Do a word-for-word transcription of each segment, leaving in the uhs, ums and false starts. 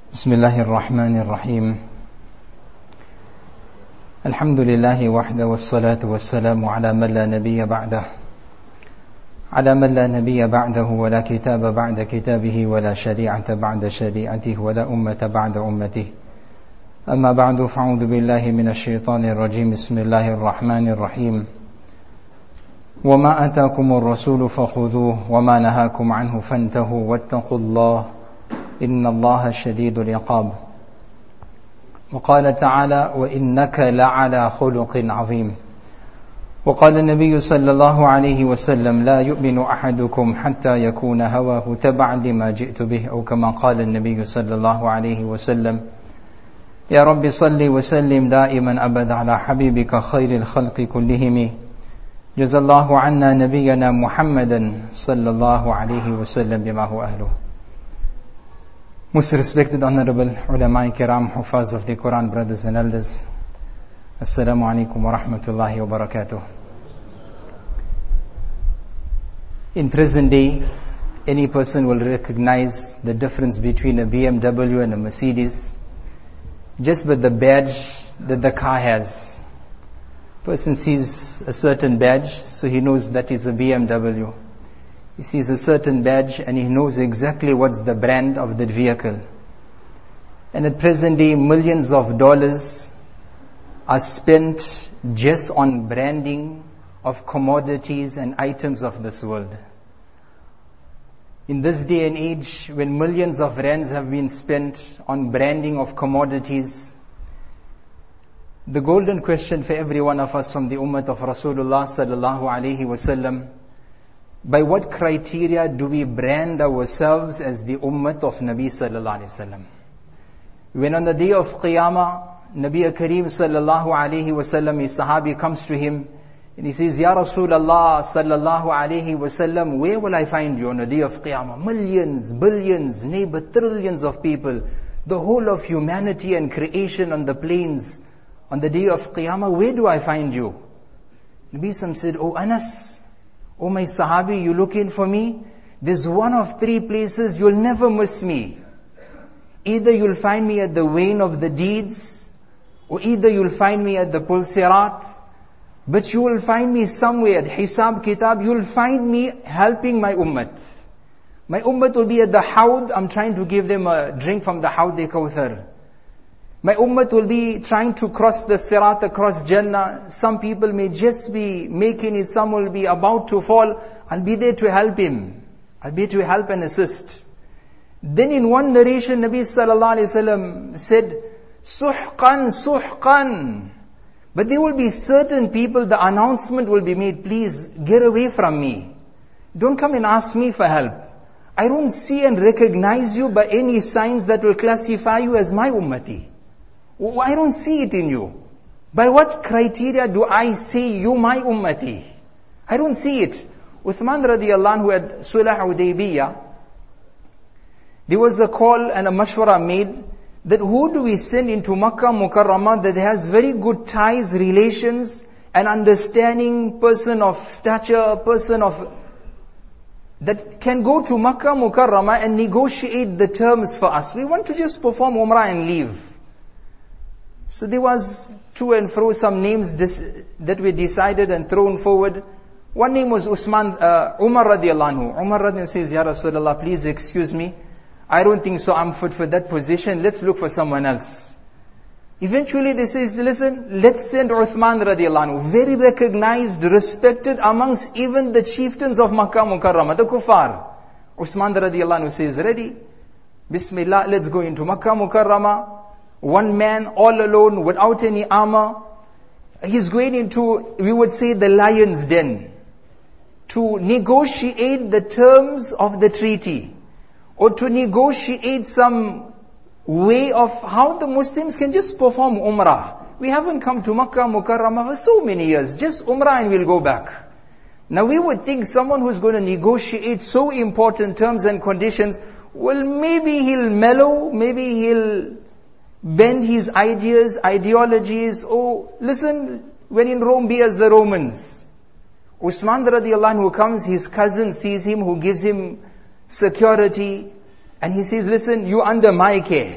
بسم الله الرحمن الرحيم الحمد لله وحده والصلاة والسلام على من لا نبي بعده على من لا نبي بعده ولا كتاب بعد كتابه ولا شريعة بعد شريعته ولا أمة بعد أمته أما بعد فأعوذ بالله من الشيطان الرجيم بسم الله الرحمن الرحيم وما أتاكم الرسول فخذوه وما نهاكم عنه فانتهوا واتقوا الله إن الله شديد العقاب وقال تعالى وإنك لعلى خلق عظيم وقال النبي صلى الله عليه وسلم لا يؤمن أحدكم حتى يكون هواه تبعا لما جئت به أو كما قال النبي صلى الله عليه وسلم يا رب صل وسلم دائما أبدا على حبيبك خير الخلق كلهم جزا الله عنا نبينا محمدا صلى الله عليه وسلم بما هو أهله. Most respected, honorable ulama kiram, hufaz of the Quran, brothers and elders, Assalamu alaikum wa rahmatullahi wa barakatuh. In present day, any person will recognize the difference between a B M W and a Mercedes just by the badge that the car has. Person sees a certain badge, so he knows that is a B M W. He sees a certain badge and he knows exactly what's the brand of that vehicle. And at present day, millions of dollars are spent just on branding of commodities and items of this world. In this day and age, when millions of rands have been spent on branding of commodities, the golden question for every one of us from the ummah of Rasulullah sallallahu alaihi wasallam: by what criteria do we brand ourselves as the ummah of Nabi sallallahu alaihi wasallam? When on the day of Qiyamah, Nabi Kareem sallallahu alaihi wasallam, his sahabi comes to him and he says, Ya Rasulullah sallallahu alaihi wasallam, where will I find you on the day of Qiyamah? Millions, billions, neighbor trillions of people, the whole of humanity and creation on the plains. On the day of Qiyamah, where do I find you? Nabi Sam said, Oh Anas, oh my Sahabi, you looking for me? There's one of three places you'll never miss me. Either you'll find me at the vein of the deeds, or either you'll find me at the Pul Sirat, but you will find me somewhere at Hisab Kitab, you'll find me helping my ummah. My ummah will be at the Hawd, I'm trying to give them a drink from the Hawd-e-Kawthar. My ummah will be trying to cross the Sirat, across Jannah. Some people may just be making it, some will be about to fall. I'll be there to help him. I'll be there to help and assist. Then in one narration, Nabi sallallahu alaihi wasallam said, Suhqan, suhqan. But there will be certain people, the announcement will be made, please get away from me. Don't come and ask me for help. I don't see and recognize you by any signs that will classify you as my ummati. I don't see it in you. By what criteria do I say you my ummati? I don't see it. Uthman radiallahu anhu had Sulh Hudaybiyah. There was a call and a mashwara made that who do we send into Makkah Mukarramah that has very good ties, relations, and understanding, person of stature, person of that can go to Makkah Mukarramah and negotiate the terms for us. We want to just perform Umrah and leave. So there was to and fro some names dis- that were decided and thrown forward. One name was Usman, uh, Umar radiallahu anhu. Umar radiallahu anhu says, Ya Rasulullah, please excuse me. I don't think so I'm fit for that position. Let's look for someone else. Eventually they says, listen, let's send Uthman radiallahu anhu. Very recognized, respected amongst even the chieftains of Makkah Mukarramah, the kuffar. Uthman radiallahu anhu says, ready? Bismillah, let's go into Makkah Mukarramah. One man, all alone, without any armor. He's going into, we would say, the lion's den to negotiate the terms of the treaty, or to negotiate some way of how the Muslims can just perform Umrah. We haven't come to Makkah Mukarramah for so many years. Just Umrah and we'll go back. Now we would think someone who's going to negotiate so important terms and conditions, well, maybe he'll mellow, maybe he'll bend his ideas, ideologies. Oh, listen, when in Rome, be as the Romans. Usman radiallahu anhu comes, his cousin sees him, who gives him security, and he says, listen, you under my care.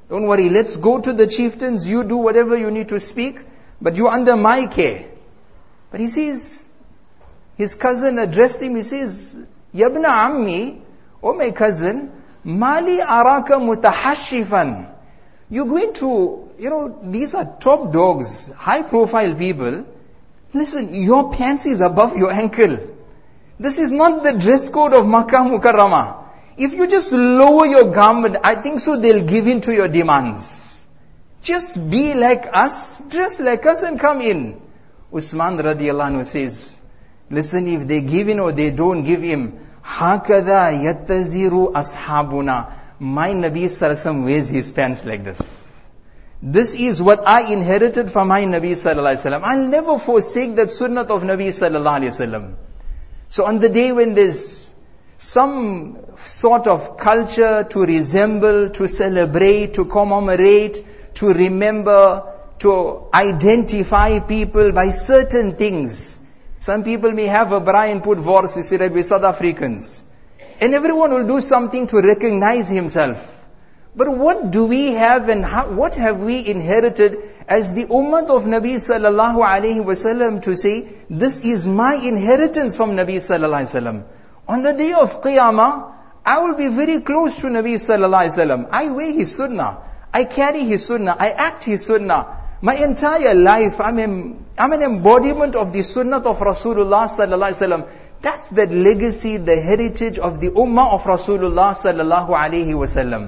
Don't worry, let's go to the chieftains, you do whatever you need to speak, but you're under my care. But he says, his cousin addressed him, he says, Yabna Ammi, oh my cousin, Mali araka mutahashifan. You're going to, you know, these are top dogs, high profile people. Listen, your pants is above your ankle. This is not the dress code of Makkah Mukarramah. If you just lower your garment, I think so they'll give in to your demands. Just be like us, dress like us and come in. Usman radiallahu anhu says, listen, if they give in or they don't give him, hakada yattaziru ashabuna. My Nabi sallallahu alaihi wasallam wears his pants like this. This is what I inherited from my Nabi sallallahu alaihi wasallam. I'll never forsake that sunnah of Nabi sallallahu alaihi wasallam. So on the day when there's some sort of culture to resemble, to celebrate, to commemorate, to remember, to identify people by certain things. Some people may have a Brian put verse, you see that we're South Africans. And everyone will do something to recognize himself. But what do we have and how, what have we inherited as the ummah of Nabi sallallahu alaihi wasallam to say, this is my inheritance from Nabi sallallahu alaihi wasallam. On the day of Qiyamah, I will be very close to Nabi sallallahu alaihi wasallam. I wear his sunnah. I carry his sunnah. I act his sunnah. My entire life, I'm, an, I'm an embodiment of the sunnah of Rasulullah sallallahu alaihi wasallam. That's the legacy, the heritage of the ummah of Rasulullah sallallahu alaihi wasallam.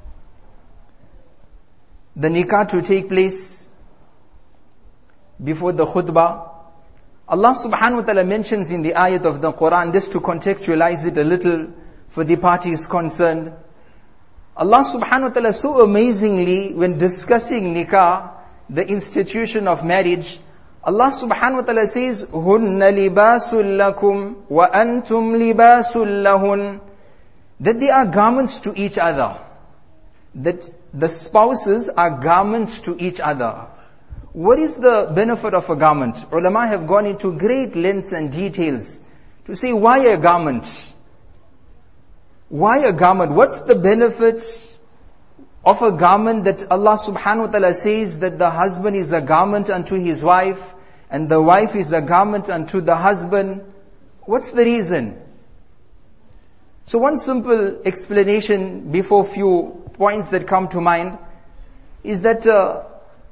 The nikah to take place before the khutbah. Allah subhanahu wa ta'ala mentions in the ayat of the Quran, just to contextualize it a little for the parties concerned. Allah subhanahu wa ta'ala so amazingly, when discussing nikah, the institution of marriage, Allah subhanahu wa ta'ala says, Hunna libasul lakum wa antum libasul lahun. That they are garments to each other. That the spouses are garments to each other. What is the benefit of a garment? Ulama have gone into great lengths and details to say why a garment? Why a garment? What's the benefit of a garment that Allah subhanahu wa ta'ala says that the husband is a garment unto his wife and the wife is a garment unto the husband? What's the reason? So one simple explanation before few points that come to mind is that uh,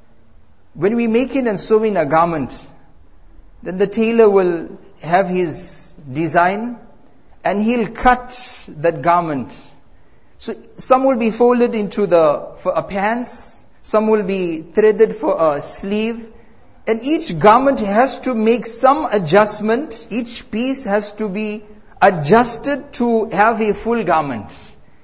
when we make in and sew in a garment, then the tailor will have his design and he'll cut that garment. So some will be folded into the, for a pants, some will be threaded for a sleeve, and each garment has to make some adjustment, each piece has to be adjusted to have a full garment.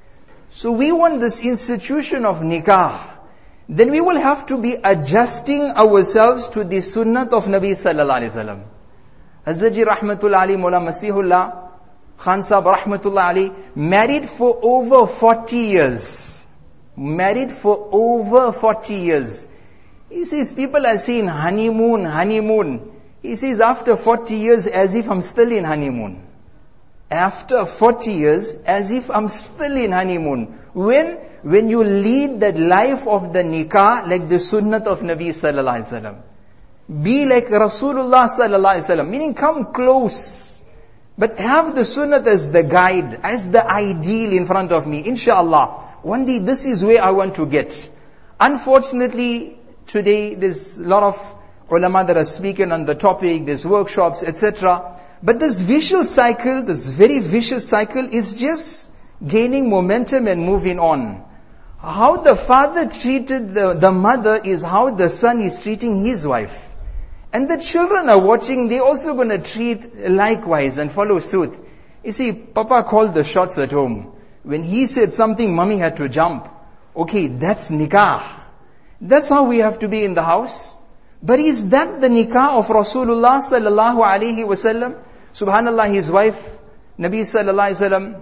So we want this institution of nikah. Then we will have to be adjusting ourselves to the sunnah of Nabi sallallahu alaihi wasallam. Hazrat Rahmatullah Ali Mullah Masihullah Khan Sahab Rahmatullah Ali married for over forty years. Married for over forty years. He says people are saying honeymoon, honeymoon. He says after forty years as if I'm still in honeymoon. After forty years as if I'm still in honeymoon. When? When you lead that life of the nikah like the sunnah of Nabi sallallahu alaihi wasallam. Be like Rasulullah sallallahu alaihi wasallam. Meaning come close. But have the sunnah as the guide, as the ideal in front of me. Inshallah. One day this is where I want to get. Unfortunately, today there's a lot of ulama that are speaking on the topic, there's workshops, et cetera. But this vicious cycle, this very vicious cycle is just gaining momentum and moving on. How the father treated the, the mother is how the son is treating his wife. And the children are watching, they're also going to treat likewise and follow suit. You see, Papa called the shots at home. When he said something, mommy had to jump. Okay, that's nikah. That's how we have to be in the house. But is that the nikah of Rasulullah sallallahu alaihi wasallam? Subhanallah, his wife, Nabi sallallahu alaihi wasallam,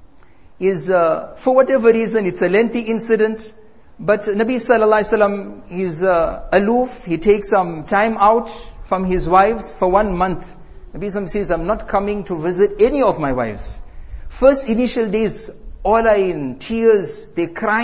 is, uh, for whatever reason, it's a lengthy incident, but Nabi sallallahu alaihi wasallam is uh, aloof. He takes some time out from his wives for one month. Nabi sallallahu alaihi wasallam says, I'm not coming to visit any of my wives. First initial days, all are in tears, they're crying.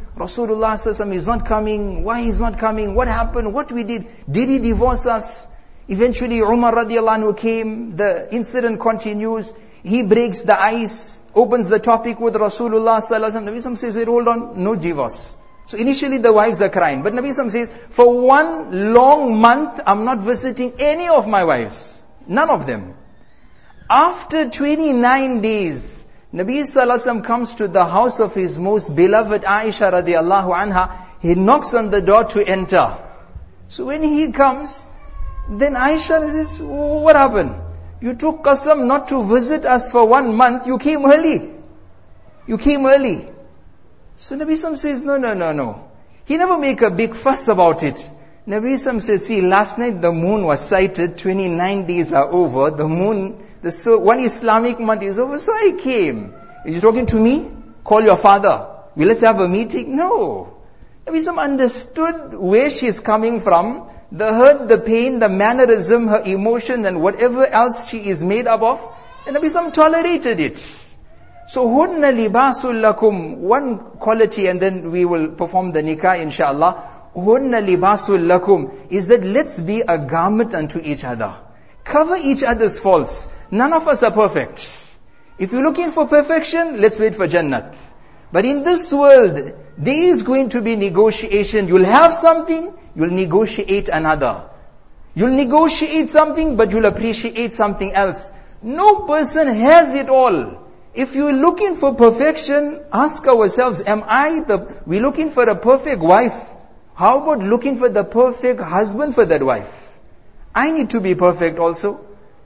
Rasulullah sallallahu alaihi wasallam is not coming. Why he's not coming? What happened? What we did? Did he divorce us? Eventually Umar radiallahu anhu came. The incident continues. He breaks the ice, opens the topic with Rasulullah sallallahu alaihi wasallam. Nabi sallallahu alaihi wasallam says, wait, hold on, no divorce. So initially the wives are crying. But Nabi sallallahu alaihi wasallam says, for one long month, I'm not visiting any of my wives. None of them. After twenty-nine days, Nabi sallallahu alaihi wasallam comes to the house of his most beloved Aisha radiallahu anha. He knocks on the door to enter. So when he comes, then Aisha says, what happened? You took qasam not to visit us for one month. You came early. You came early. So Nabi sallallahu alaihi wasallam says, no, no, no, no. He never make a big fuss about it. Nabi sallallahu alaihi wasallam says, see, last night the moon was sighted. twenty-nine days are over. The moon, the so, one Islamic month is over. So I came. Are you talking to me? Call your father. Will let's have a meeting? No. Nabi sallallahu alaihi wasallam understood where she is coming from. The hurt, the pain, the mannerism, her emotion and whatever else she is made up of. And Nabi sallallahu alaihi wasallam tolerated it. So, hunna libasul lakum, one quality and then we will perform the nikah inshallah. Hunna libasul lakum is that let's be a garment unto each other. Cover each other's faults. None of us are perfect. If you're looking for perfection, let's wait for Jannat. But in this world, there is going to be negotiation. You'll have something, you'll negotiate another. You'll negotiate something, but you'll appreciate something else. No person has it all. If you're looking for perfection, ask ourselves, am I the, we're looking for a perfect wife. How about looking for the perfect husband for that wife? I need to be perfect also.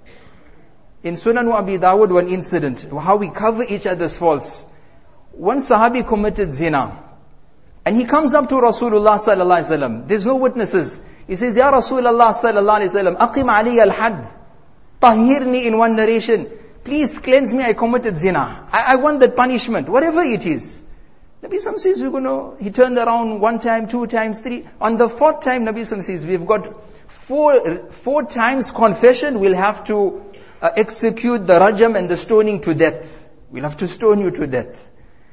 In Sunan Abi Dawud, one incident, how we cover each other's faults. One Sahabi committed zina. And he comes up to Rasulullah sallallahu alaihi wasallam. There's no witnesses. He says, Ya Rasulullah sallallahu alaihi wasallam, aqim alayya al-had. Tahirni in one narration. Please cleanse me, I committed zina. I, I want that punishment, whatever it is. Nabi Sallallahu says, we're going to, he turned around one time, two times, three. On the fourth time, Nabi Sallallahu says, we've got four, four times confession, we'll have to uh, execute the rajam and the stoning to death. We'll have to stone you to death.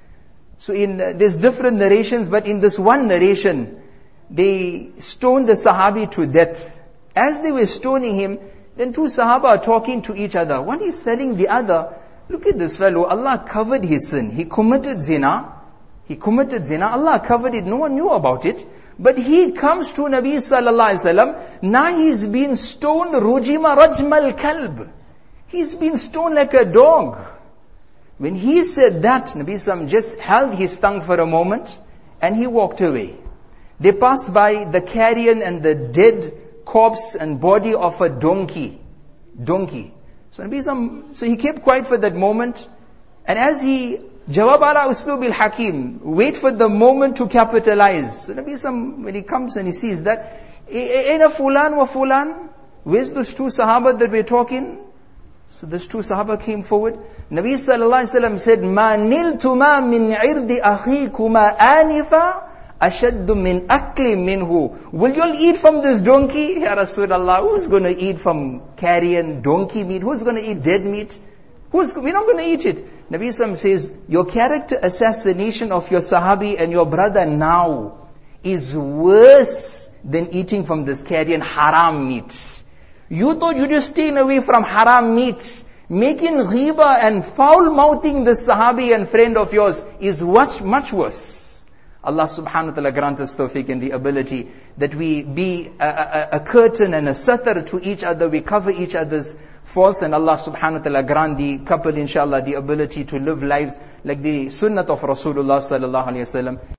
So in, uh, there's different narrations, but in this one narration, they stoned the Sahabi to death. As they were stoning him, then two Sahaba are talking to each other. One is telling the other, look at this fellow, Allah covered his sin. He committed zina. He committed zina. Allah covered it. No one knew about it. But he comes to Nabi sallallahu alaihi wasallam. Now he's been stoned rujima rajmal kalb. He's been stoned like a dog. When he said that, Nabi sallallahu just held his tongue for a moment and he walked away. They passed by the carrion and the dead corpse and body of a donkey. Donkey. So Nabi sallallahu so he kept quiet for that moment. And as he, jawab ala uslubil hakim, wait for the moment to capitalize. So Nabi sallallahu when he comes and he sees that, Aina fulan wa fulan? Where's those two Sahaba that we're talking? So those two Sahaba came forward. Nabi sallallahu alaihi wasallam said, Ma niltuma min irdi akhikuma anifa ashaddu min akli minhu. Will you all eat from this donkey? Ya Rasulullah, who's going to eat from carrion, donkey meat? Who's going to eat dead meat? Who's, we're not going to eat it. Nabi sallallahu says, your character assassination of your Sahabi and your brother now is worse than eating from this carrion haram meat. You thought you just staying away from haram meat. Making ghiba and foul-mouthing the Sahabi and friend of yours is much, much worse. Allah subhanahu wa ta'ala grant us tawfiq and the ability that we be a, a, a curtain and a satar to each other. We cover each other's faults, and Allah subhanahu wa ta'ala grant the couple inshallah the ability to live lives like the sunnah of Rasulullah sallallahu alaihi wasallam.